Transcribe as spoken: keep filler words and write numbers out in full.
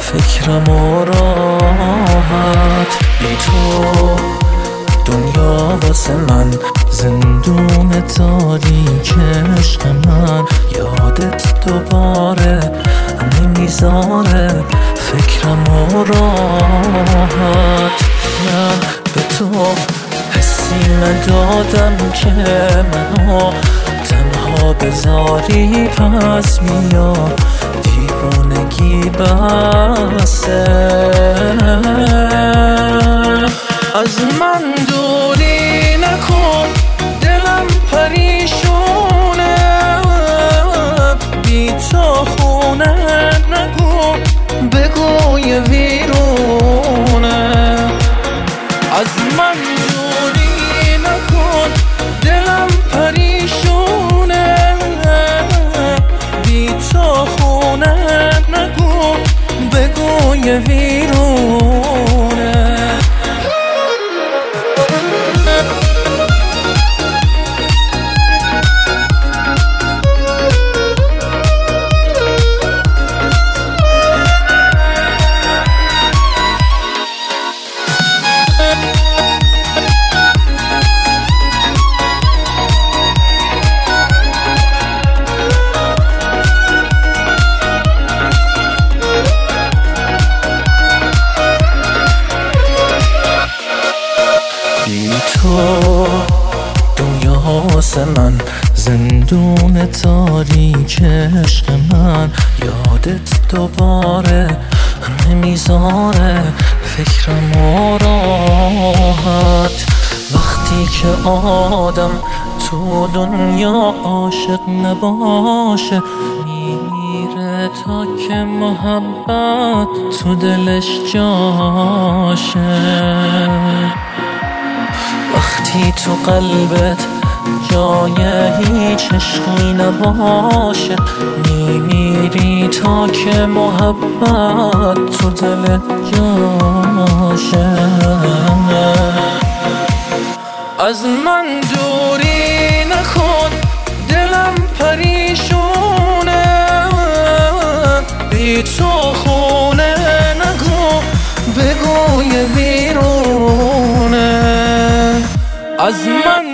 فکرم و راحت. بی تو دنیا واسه من زندون تاریک عشق من. یادت دوباره نمیذاره فکرم و راحت. من به تو حسی ندادم که منو تنها بذاری، پس بیا دیوونگی بسه. از من دوری نکن، دلم پریشونه، بی تو خونه نگو، بگو یه ویرونه. از من دوری نکن، دلم پریشونه، بی تو خونه نگو، بگو یه ویرونه. بی تو دنیا واسه من زندون تاریک عشق من. یادت دوباره نمیذاره فکرم و راحت. وقتی که آدم تو دنیا عاشق نباشه، میمیره تا که محبت تو دلش جاشه. وقتی تو قلبت جای هیچ عشقی نباشه، میمیری تا که محبت تو دلت جاشه. از من دوری نکن، دلم پریشونه، بی تو خونه نگو، بگو یه ویرونه. از من